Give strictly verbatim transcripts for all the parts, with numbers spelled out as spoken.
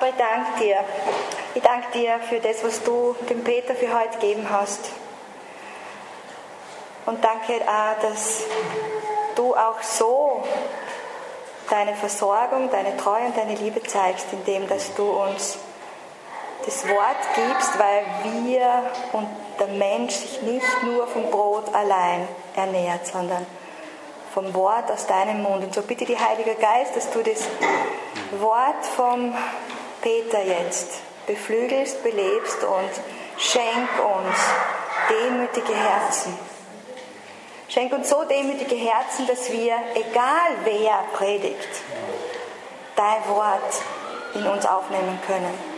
Papa, ich danke dir. Ich danke dir für das, was du dem Peter für heute gegeben hast. Und danke auch, dass du auch so deine Versorgung, deine Treue und deine Liebe zeigst, indem dass du uns das Wort gibst, weil wir und der Mensch sich nicht nur vom Brot allein ernährt, sondern vom Wort aus deinem Mund. Und so bitte die Heilige Geist, dass du das Wort vom Peter jetzt beflügelst, belebst und schenk uns demütige Herzen. Schenk uns so demütige Herzen, dass wir, egal wer predigt, dein Wort in uns aufnehmen können.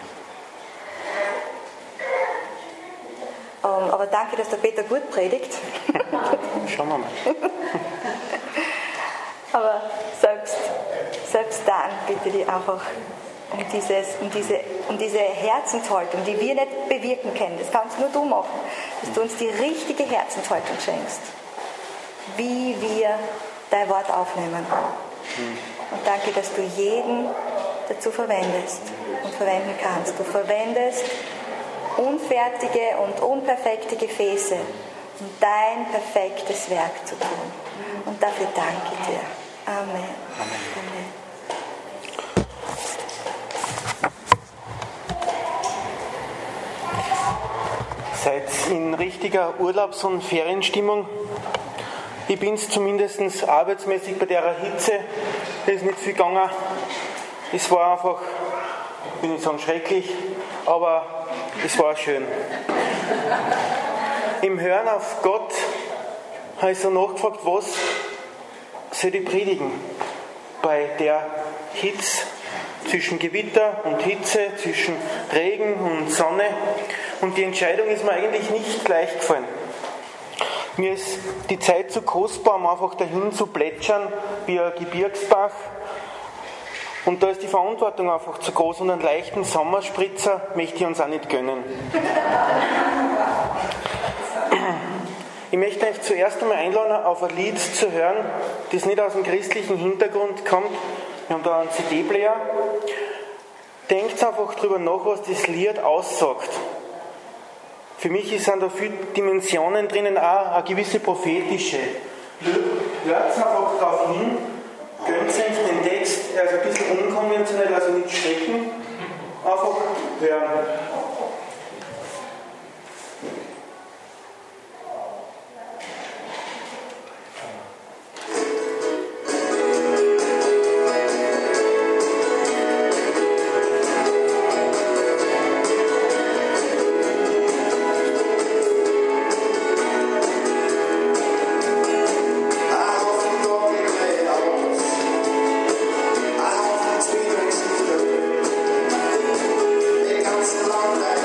Um, aber danke, dass der Peter gut predigt. Schauen wir mal. Aber selbst, selbst dann bitte ich einfach um, dieses, um, diese, um diese Herzenshaltung, die wir nicht bewirken können. Das kannst nur du machen, dass du uns die richtige Herzenshaltung schenkst, wie wir dein Wort aufnehmen. Und danke, dass du jeden dazu verwendest und verwenden kannst. Du verwendest unfertige und unperfekte Gefäße, um dein perfektes Werk zu tun. Und dafür danke ich dir. Amen. Amen. Seid in richtiger Urlaubs- und Ferienstimmung? Ich bin es zumindest arbeitsmäßig bei der Hitze. Es ist nicht viel gegangen. Es war einfach, ich will nicht sagen schrecklich, aber es war schön. Im Hören auf Gott habe ich so nachgefragt, was soll ich predigen bei der Hitze, zwischen Gewitter und Hitze, zwischen Regen und Sonne. Und die Entscheidung ist mir eigentlich nicht leicht gefallen. Mir ist die Zeit zu kostbar, um einfach dahin zu plätschern wie ein Gebirgsbach. Und da ist die Verantwortung einfach zu groß und einen leichten Sommerspritzer möchte ich uns auch nicht gönnen. Ich möchte euch zuerst einmal einladen, auf ein Lied zu hören, das nicht aus dem christlichen Hintergrund kommt. Wir haben da einen C D-Player. Denkt einfach drüber nach, was das Lied aussagt. Für mich sind da viele Dimensionen drinnen, auch eine gewisse prophetische. Hört einfach darauf hin, gönnt euch den Text, er ist ein bisschen unkonventionell, also nicht schrecken, einfach hören. Long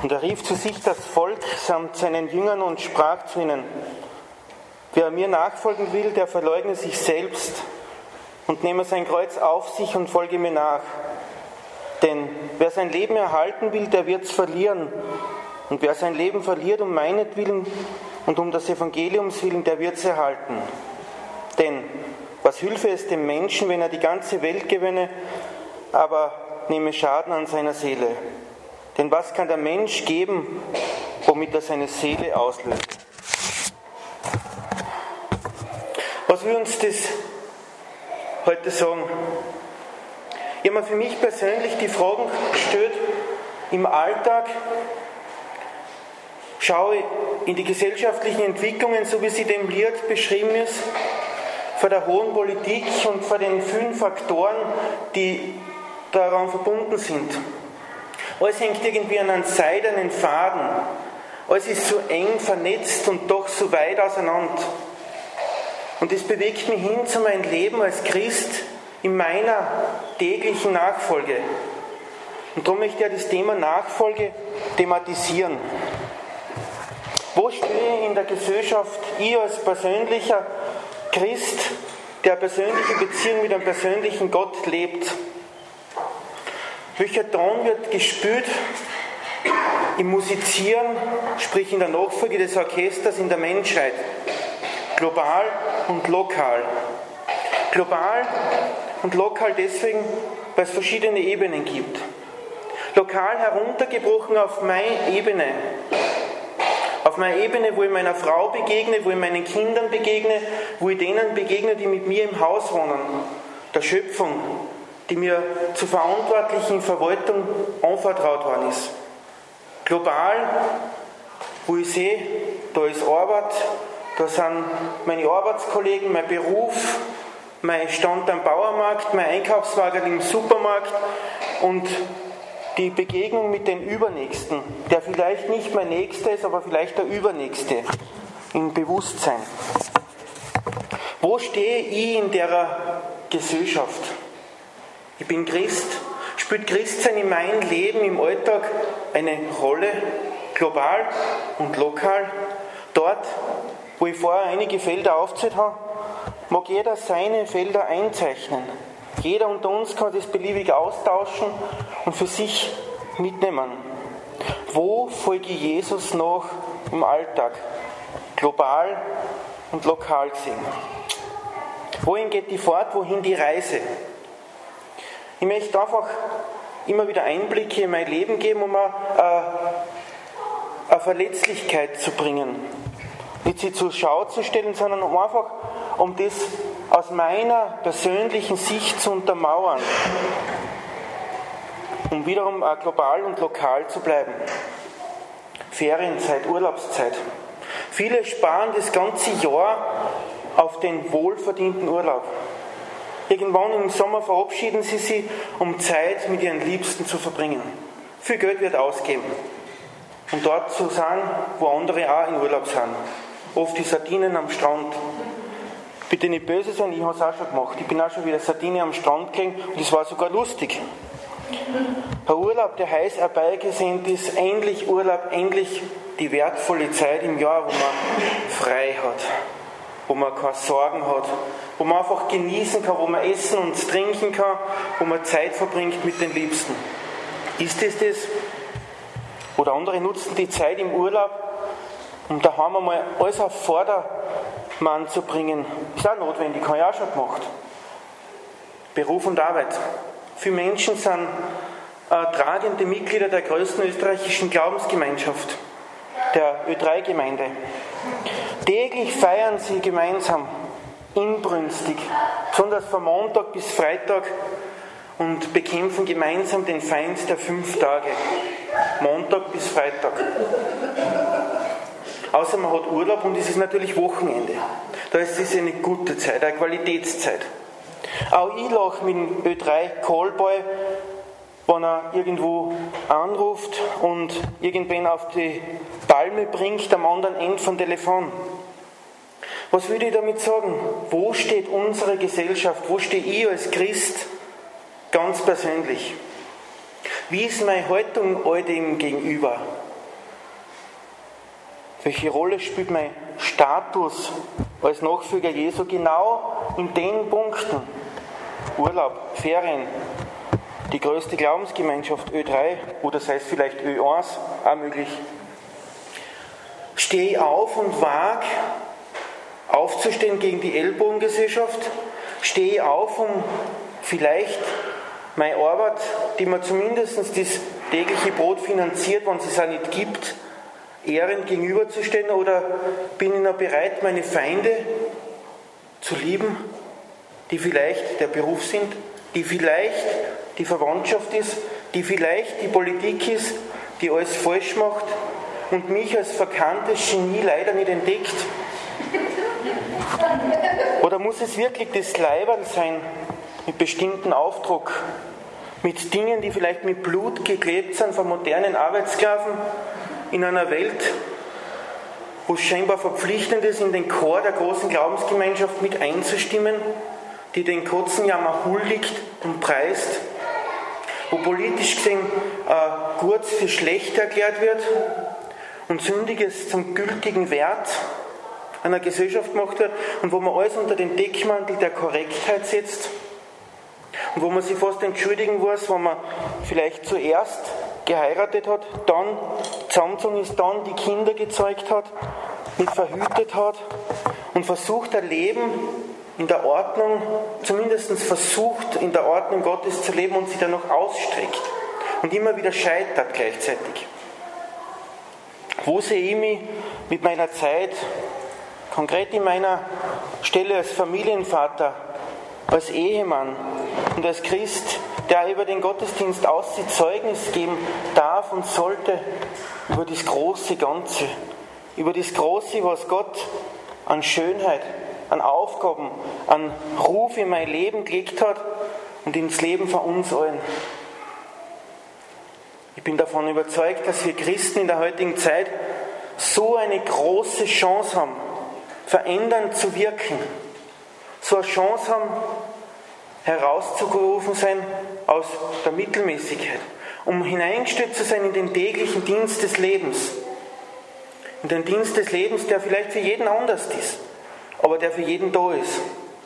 Und er rief zu sich das Volk samt seinen Jüngern und sprach zu ihnen: Wer mir nachfolgen will, der verleugne sich selbst und nehme sein Kreuz auf sich und folge mir nach. Denn wer sein Leben erhalten will, der wird es verlieren. Und wer sein Leben verliert um meinetwillen und um des Evangeliums willen, der wird es erhalten. Denn was hülfe es dem Menschen, wenn er die ganze Welt gewinne, aber nehme Schaden an seiner Seele? Denn was kann der Mensch geben, womit er seine Seele auslöst? Was will uns das heute sagen? Ich habe mir für mich persönlich die Fragen gestellt, im Alltag schaue ich in die gesellschaftlichen Entwicklungen, so wie sie dem Lied beschrieben ist, vor der hohen Politik und vor den vielen Faktoren, die daran verbunden sind. Alles hängt irgendwie an einem seidenen Faden. Alles ist so eng vernetzt und doch so weit auseinander. Und das bewegt mich hin zu meinem Leben als Christ in meiner täglichen Nachfolge. Und darum möchte ich das Thema Nachfolge thematisieren. Wo stehe ich in der Gesellschaft, ich als persönlicher Christ, der persönliche Beziehung mit einem persönlichen Gott lebt? Welcher Ton wird gespürt im Musizieren, sprich in der Nachfolge des Orchesters in der Menschheit? Global und lokal. Global und lokal deswegen, weil es verschiedene Ebenen gibt. Lokal heruntergebrochen auf meine Ebene. Auf meine Ebene, wo ich meiner Frau begegne, wo ich meinen Kindern begegne, wo ich denen begegne, die mit mir im Haus wohnen. Der Schöpfung, die mir zur verantwortlichen Verwaltung anvertraut worden ist. Global, wo ich sehe, da ist Arbeit, da sind meine Arbeitskollegen, mein Beruf, mein Stand am Bauernmarkt, mein Einkaufswagen im Supermarkt und die Begegnung mit den Übernächsten, der vielleicht nicht mein Nächster ist, aber vielleicht der Übernächste, im Bewusstsein. Wo stehe ich in der Gesellschaft? Ich bin Christ. Spielt Christsein in meinem Leben, im Alltag eine Rolle, global und lokal? Dort, wo ich vorher einige Felder aufgezählt habe, mag jeder seine Felder einzeichnen. Jeder unter uns kann das beliebig austauschen und für sich mitnehmen. Wo folge ich Jesus noch im Alltag? Global und lokal gesehen. Wohin geht die Fahrt, wohin die Reise? Ich möchte einfach immer wieder Einblicke in mein Leben geben, um eine, eine Verletzlichkeit zu bringen. Nicht sie zur Schau zu stellen, sondern um einfach, um das aus meiner persönlichen Sicht zu untermauern. Um wiederum auch global und lokal zu bleiben. Ferienzeit, Urlaubszeit. Viele sparen das ganze Jahr auf den wohlverdienten Urlaub. Irgendwann im Sommer verabschieden sie sich, um Zeit mit ihren Liebsten zu verbringen. Viel Geld wird ausgeben. Und dort zu sein, wo andere auch in Urlaub sind. Oft die Sardinen am Strand. Bitte nicht böse sein, ich habe es auch schon gemacht. Ich bin auch schon wieder Sardine am Strand gelegen und es war sogar lustig. Ein Urlaub, der heiß herbeigesehnt ist, endlich Urlaub, endlich die wertvolle Zeit im Jahr, wo man frei hat, wo man keine Sorgen hat, wo man einfach genießen kann, wo man essen und trinken kann, wo man Zeit verbringt mit den Liebsten. Ist es das? Oder andere nutzen die Zeit im Urlaub, um daheim einmal alles auf Vordermann zu bringen. Ist auch notwendig, habe ich auch schon gemacht. Beruf und Arbeit. Viele Menschen sind äh, tragende Mitglieder der größten österreichischen Glaubensgemeinschaft, der Ö drei Gemeinde. Täglich feiern sie gemeinsam, inbrünstig, besonders von Montag bis Freitag, und bekämpfen gemeinsam den Feind der fünf Tage. Montag bis Freitag. Außer man hat Urlaub und es ist natürlich Wochenende. Da ist es eine gute Zeit, eine Qualitätszeit. Auch ich lache mit dem Ö drei Callboy, wenn er irgendwo anruft und irgendwen auf die Palme bringt am anderen Ende vom Telefon. Was würde ich damit sagen? Wo steht unsere Gesellschaft? Wo stehe ich als Christ ganz persönlich? Wie ist meine Haltung all dem gegenüber? Welche Rolle spielt mein Status als Nachfolger Jesu genau in den Punkten? Urlaub, Ferien, die größte Glaubensgemeinschaft Ö drei oder sei es vielleicht Ö eins, auch möglich. Stehe ich auf und wage aufzustehen gegen die Ellbogengesellschaft? Stehe ich auf, um vielleicht meine Arbeit, die mir zumindest das tägliche Brot finanziert, wenn es es auch nicht gibt, ehrend gegenüberzustellen? Oder bin ich noch bereit, meine Feinde zu lieben, die vielleicht der Beruf sind, die vielleicht die Verwandtschaft ist, die vielleicht die Politik ist, die alles falsch macht und mich als verkanntes Genie leider nicht entdeckt? Oder muss es wirklich das Leiberl sein, mit bestimmten Aufdruck, mit Dingen, die vielleicht mit Blut geklebt sind von modernen Arbeitssklaven in einer Welt, wo es scheinbar verpflichtend ist, in den Chor der großen Glaubensgemeinschaft mit einzustimmen, die den Kotzenjammer huldigt und preist, wo politisch gesehen äh, Gutes für schlecht erklärt wird und Sündiges zum gültigen Wert einer Gesellschaft gemacht wird und wo man alles unter den Deckmantel der Korrektheit setzt und wo man sich fast entschuldigen muss, wenn man vielleicht zuerst geheiratet hat, dann zusammengezogen ist, dann die Kinder gezeugt hat, nicht verhütet hat und versucht ein Leben in der Ordnung, zumindest versucht in der Ordnung Gottes zu leben und sich dann noch ausstreckt und immer wieder scheitert gleichzeitig. Wo sehe ich mich mit meiner Zeit, konkret in meiner Stelle als Familienvater, als Ehemann und als Christ, der über den Gottesdienst aussieht, Zeugnis geben darf und sollte über das große Ganze, über das Große, was Gott an Schönheit, an Aufgaben, an Ruf in mein Leben gelegt hat und ins Leben von uns allen. Ich bin davon überzeugt, dass wir Christen in der heutigen Zeit so eine große Chance haben, verändernd zu wirken, so eine Chance haben, herauszugerufen sein aus der Mittelmäßigkeit, um hineingestellt zu sein in den täglichen Dienst des Lebens. In den Dienst des Lebens, der vielleicht für jeden anders ist, aber der für jeden da ist.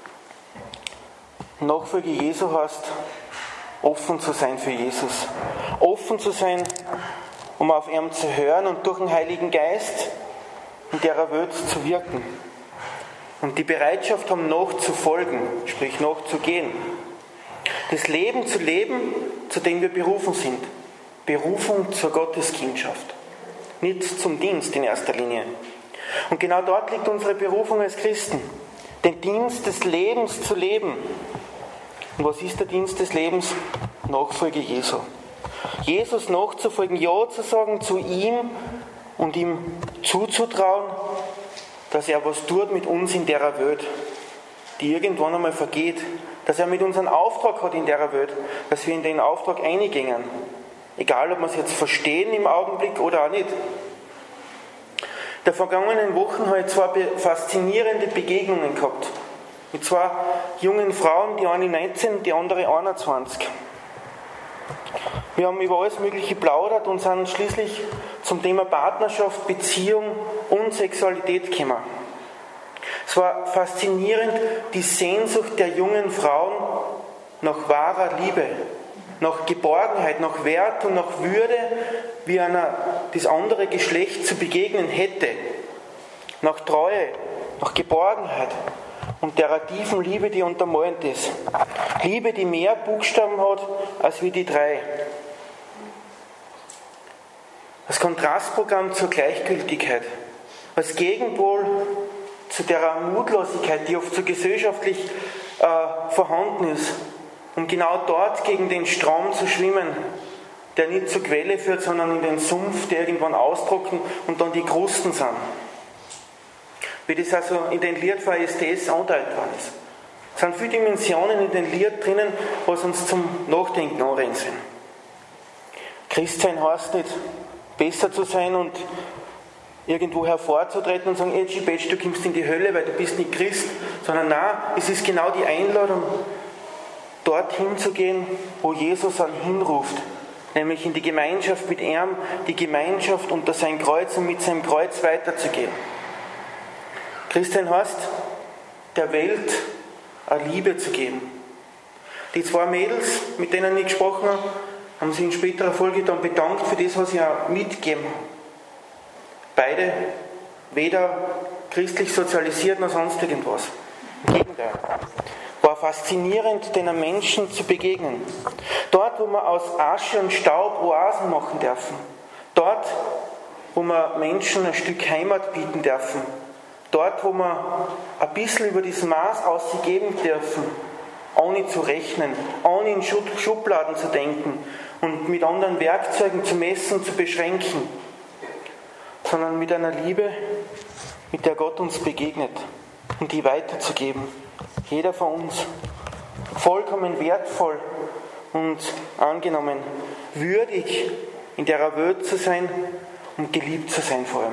Nachfolge Jesu heißt, offen zu sein für Jesus. Offen zu sein, um auf ihn zu hören und durch den Heiligen Geist in der Welt zu wirken. Und die Bereitschaft haben, nachzufolgen, sprich nachzugehen. Das Leben zu leben, zu dem wir berufen sind. Berufung zur Gotteskindschaft. Nicht zum Dienst in erster Linie. Und genau dort liegt unsere Berufung als Christen. Den Dienst des Lebens zu leben. Und was ist der Dienst des Lebens? Nachfolge Jesu. Jesus nachzufolgen, Ja zu sagen zu ihm und ihm zuzutrauen, dass er was tut mit uns in der Welt, die irgendwann einmal vergeht, dass er mit uns einen Auftrag hat in der Welt, dass wir in den Auftrag eingehen. Egal, ob wir es jetzt verstehen im Augenblick oder auch nicht. In der vergangenen Wochen habe ich zwei faszinierende Begegnungen gehabt. Mit zwei jungen Frauen, die eine neunzehn, die andere einundzwanzig. Wir haben über alles Mögliche plaudert und sind schließlich zum Thema Partnerschaft, Beziehung und Sexualität gekommen. Es war faszinierend, die Sehnsucht der jungen Frauen nach wahrer Liebe, nach Geborgenheit, nach Wert und nach Würde, wie einer das andere Geschlecht zu begegnen hätte. Nach Treue, nach Geborgenheit und der tiefen Liebe, die untermalend ist. Liebe, die mehr Buchstaben hat als wie die drei. Das Kontrastprogramm zur Gleichgültigkeit. Als Gegenpol zu der Mutlosigkeit, die oft so gesellschaftlich äh, vorhanden ist, um genau dort gegen den Strom zu schwimmen, der nicht zur Quelle führt, sondern in den Sumpf, der irgendwann austrocknet und dann die Krusten sind. Wie das also in den Lied von S T S angedeutet worden ist. Es sind viele Dimensionen in den Lied drinnen, was uns zum Nachdenken anregen sollen. Christsein heißt nicht, besser zu sein und irgendwo hervorzutreten und sagen, Edgy Badge, du kommst in die Hölle, weil du bist nicht Christ, sondern nein, es ist genau die Einladung, dorthin zu gehen, wo Jesus einen hinruft, nämlich in die Gemeinschaft mit ihm, die Gemeinschaft unter sein Kreuz und mit seinem Kreuz weiterzugehen. Christsein heißt, der Welt eine Liebe zu geben. Die zwei Mädels, mit denen ich gesprochen habe, haben sich in späterer Folge dann bedankt für das, was sie auch mitgegeben haben. Beide weder christlich sozialisiert noch sonst irgendwas. Im Gegenteil. War faszinierend, den Menschen zu begegnen. Dort, wo wir aus Asche und Staub Oasen machen dürfen. Dort, wo wir Menschen ein Stück Heimat bieten dürfen. Dort, wo wir ein bisschen über das Maß aus sie geben dürfen, ohne zu rechnen, ohne in Schubladen zu denken und mit anderen Werkzeugen zu messen, zu beschränken, sondern mit einer Liebe, mit der Gott uns begegnet und die weiterzugeben. Jeder von uns. Vollkommen wertvoll und angenommen, würdig in der Welt zu sein und geliebt zu sein vor allem.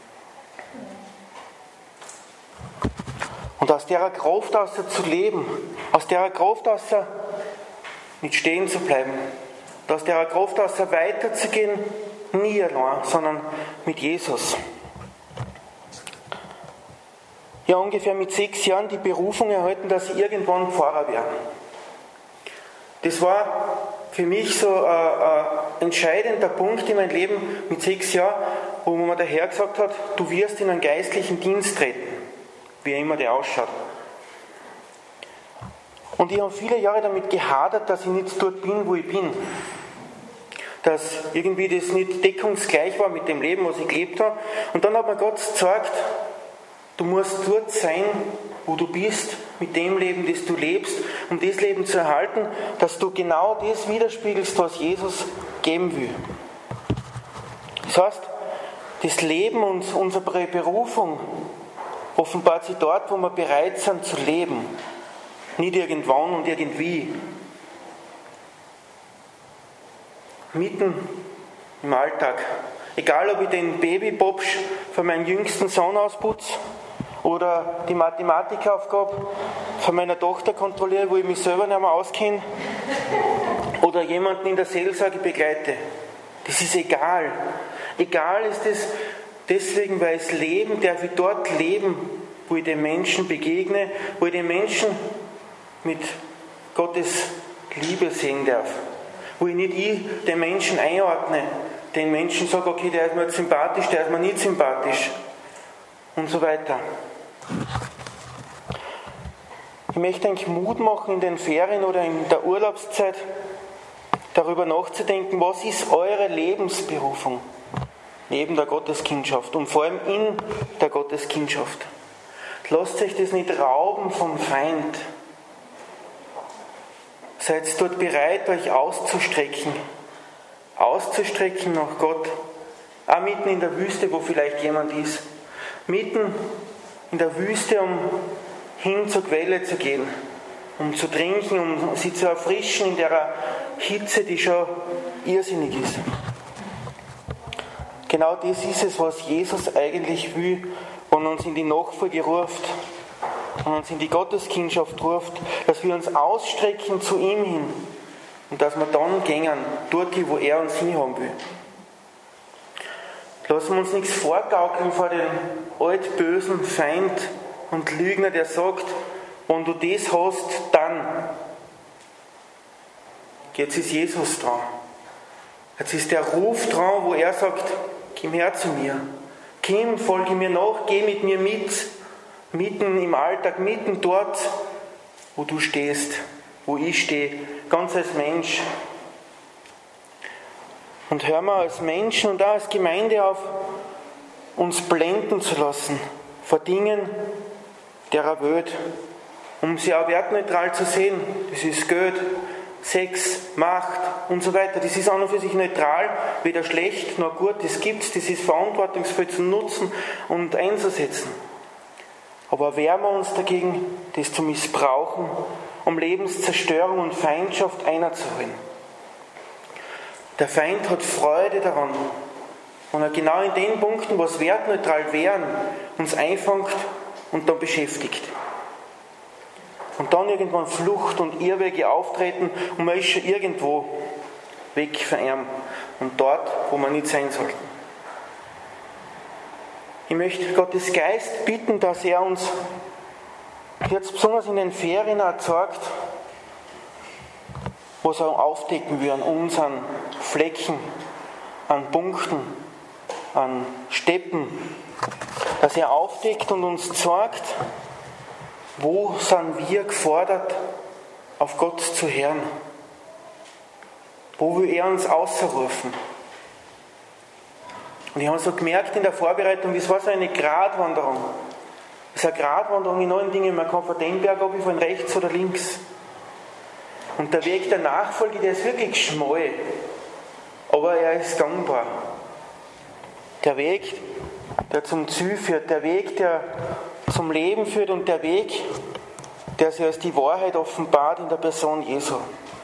Und aus der Kraft aus zu leben, aus der Kraft aus nicht stehen zu bleiben, und aus der Kraft aus weiterzugehen, nie allein, sondern mit Jesus. Ja, ungefähr mit sechs Jahren die Berufung erhalten, dass ich irgendwann Pfarrer werde. Das war für mich so ein, ein entscheidender Punkt in meinem Leben mit sechs Jahren, wo mir der Herr gesagt hat, du wirst in einen geistlichen Dienst treten, wie immer der ausschaut. Und ich habe viele Jahre damit gehadert, dass ich nicht dort bin, wo ich bin. Dass irgendwie das nicht deckungsgleich war mit dem Leben, was ich gelebt habe. Und dann hat mir Gott gesagt, du musst dort sein, wo du bist, mit dem Leben, das du lebst, um das Leben zu erhalten, dass du genau das widerspiegelst, was Jesus geben will. Das heißt, das Leben und unsere Berufung offenbart sich dort, wo wir bereit sind zu leben. Nicht irgendwann und irgendwie. Mitten im Alltag. Egal, ob ich den Babybobsch von meinem jüngsten Sohn ausputze oder die Mathematikaufgabe von meiner Tochter kontrolliere, wo ich mich selber nicht mehr auskenne, oder jemanden in der Seelsorge begleite. Das ist egal. Egal ist es deswegen, weil das Leben, darf ich dort leben, wo ich den Menschen begegne, wo ich den Menschen mit Gottes Liebe sehen darf. Wo ich nicht ich den Menschen einordne, den Menschen sage, okay, der ist mir sympathisch, der ist mir nicht sympathisch und so weiter. Ich möchte eigentlich Mut machen, in den Ferien oder in der Urlaubszeit darüber nachzudenken, was ist eure Lebensberufung neben der Gotteskindschaft und vor allem in der Gotteskindschaft. Lasst euch das nicht rauben vom Feind. Seid dort bereit, euch auszustrecken. Auszustrecken nach Gott. Auch mitten in der Wüste, wo vielleicht jemand ist. Mitten in der Wüste, um hin zur Quelle zu gehen. Um zu trinken, um sie zu erfrischen in der Hitze, die schon irrsinnig ist. Genau das ist es, was Jesus eigentlich will und uns in die Nachfolge ruft. Und uns in die Gotteskindschaft ruft, dass wir uns ausstrecken zu ihm hin und dass wir dann gehen, dort, wo er uns hinhaben will. Lassen wir uns nichts vorgaukeln vor dem altbösen Feind und Lügner, der sagt, wenn du das hast, dann. Jetzt ist Jesus dran. Jetzt ist der Ruf dran, wo er sagt, komm her zu mir. Komm, folge mir nach, geh mit mir mit. Mitten im Alltag, mitten dort, wo du stehst, wo ich stehe, ganz als Mensch. Und hör mal als Menschen und auch als Gemeinde auf, uns blenden zu lassen vor Dingen der Welt, um sie auch wertneutral zu sehen. Das ist Geld, Sex, Macht und so weiter. Das ist an und für sich neutral, weder schlecht noch gut. Das gibt's, das ist verantwortungsvoll zu nutzen und einzusetzen. Aber wehren wir uns dagegen, das zu missbrauchen, um Lebenszerstörung und Feindschaft einzuholen. Der Feind hat Freude daran, wenn er genau in den Punkten, was wertneutral wären, uns einfängt und dann beschäftigt. Und dann irgendwann Flucht und Irrwege auftreten und man ist schon irgendwo. weg von ihm und dort, wo wir nicht sein sollten. Ich möchte Gottes Geist bitten, dass er uns jetzt besonders in den Ferien auch zeigt, was er aufdecken will an uns, an Flecken, an Punkten, an Steppen, dass er aufdeckt und uns zeigt, wo sind wir gefordert, auf Gott zu hören. Wo will er uns ausrufen? Und ich habe so gemerkt in der Vorbereitung, es war so eine Gratwanderung. Es ist eine Gratwanderung in allen Dingen. Man kann von dem Berg ab, von rechts oder links. Und der Weg der Nachfolge, der ist wirklich schmal. Aber er ist gangbar. Der Weg, der zum Ziel führt, der Weg, der zum Leben führt und der Weg, der sich als die Wahrheit offenbart in der Person Jesu.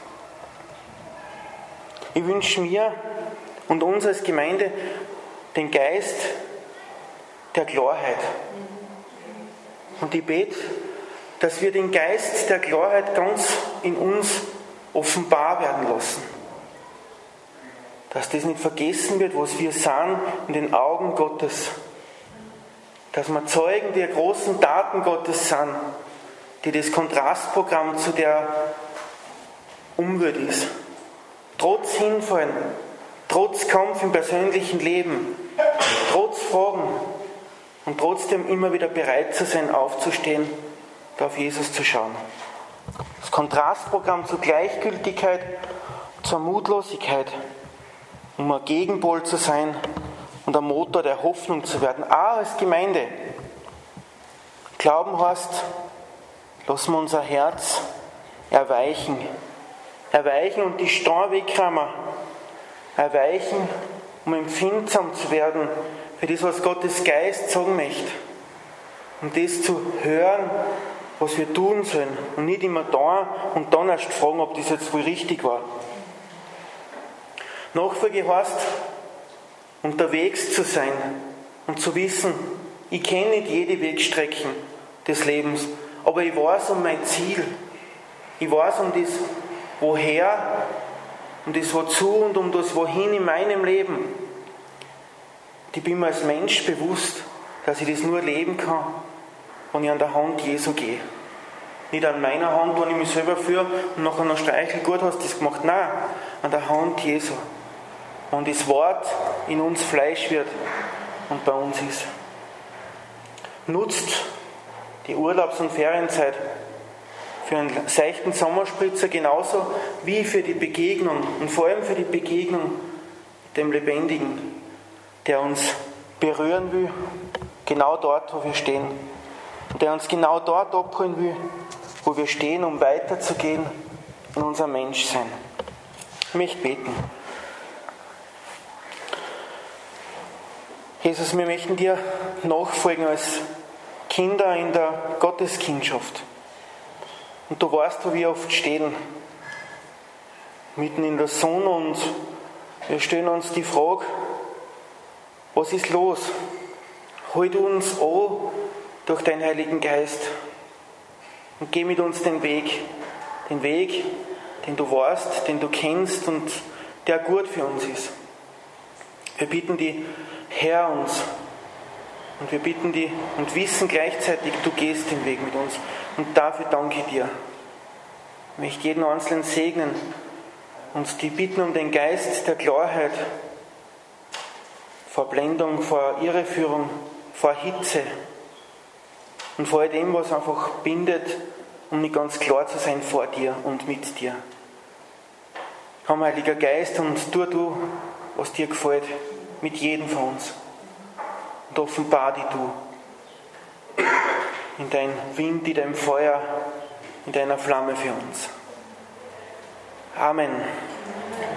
Ich wünsche mir und uns als Gemeinde den Geist der Klarheit. Und ich bete, dass wir den Geist der Klarheit ganz in uns offenbar werden lassen. Dass das nicht vergessen wird, was wir sind in den Augen Gottes. Dass wir Zeugen der großen Taten Gottes sind, die das Kontrastprogramm zu der Umwelt ist. Trotz Hinfallen, trotz Kampf im persönlichen Leben, trotz Fragen und trotzdem immer wieder bereit zu sein, aufzustehen, da auf Jesus zu schauen. Das Kontrastprogramm zur Gleichgültigkeit, zur Mutlosigkeit, um ein Gegenpol zu sein und ein Motor der Hoffnung zu werden, auch als Gemeinde. Glauben heißt, lassen wir unser Herz erweichen. Erweichen und die Steine wegräumen. Erweichen, um empfindsam zu werden für das, was Gottes Geist sagen möchte. Um das zu hören, was wir tun sollen. Und nicht immer da und dann erst fragen, ob das jetzt wohl richtig war. Nachfolge heißt, unterwegs zu sein und zu wissen, ich kenne nicht jede Wegstrecken des Lebens, aber ich weiß um mein Ziel. Ich weiß um das Woher, um das Wozu und um das Wohin in meinem Leben. Ich bin mir als Mensch bewusst, dass ich das nur leben kann, wenn ich an der Hand Jesu gehe. Nicht an meiner Hand, wenn ich mich selber führe und nachher noch streichel, gut hast du das gemacht. Nein, an der Hand Jesu. Und das Wort in uns Fleisch wird und bei uns ist. Nutzt die Urlaubs- und Ferienzeit für einen seichten Sommerspritzer genauso wie für die Begegnung und vor allem für die Begegnung mit dem Lebendigen, der uns berühren will, genau dort, wo wir stehen. Und der uns genau dort abholen will, wo wir stehen, um weiterzugehen in unser Menschsein. Ich möchte beten. Jesus, wir möchten dir nachfolgen als Kinder in der Gotteskindschaft. Und du weißt, wo wir oft stehen, mitten in der Sonne, und wir stellen uns die Frage, was ist los? Halt uns an durch deinen Heiligen Geist und geh mit uns den Weg, den Weg, den du weißt, den du kennst und der gut für uns ist. Wir bitten dich, Herr, uns. Und wir bitten dich und wissen gleichzeitig, du gehst den Weg mit uns. Und dafür danke ich dir. Ich möchte jeden Einzelnen segnen und die bitten um den Geist der Klarheit, vor Blendung, vor Irreführung, vor Hitze und vor all dem, was einfach bindet, um nicht ganz klar zu sein vor dir und mit dir. Komm, Heiliger Geist, und tu du, was dir gefällt, mit jedem von uns. Und offenbar dich du in dein Wind, in deinem Feuer, in deiner Flamme für uns. Amen.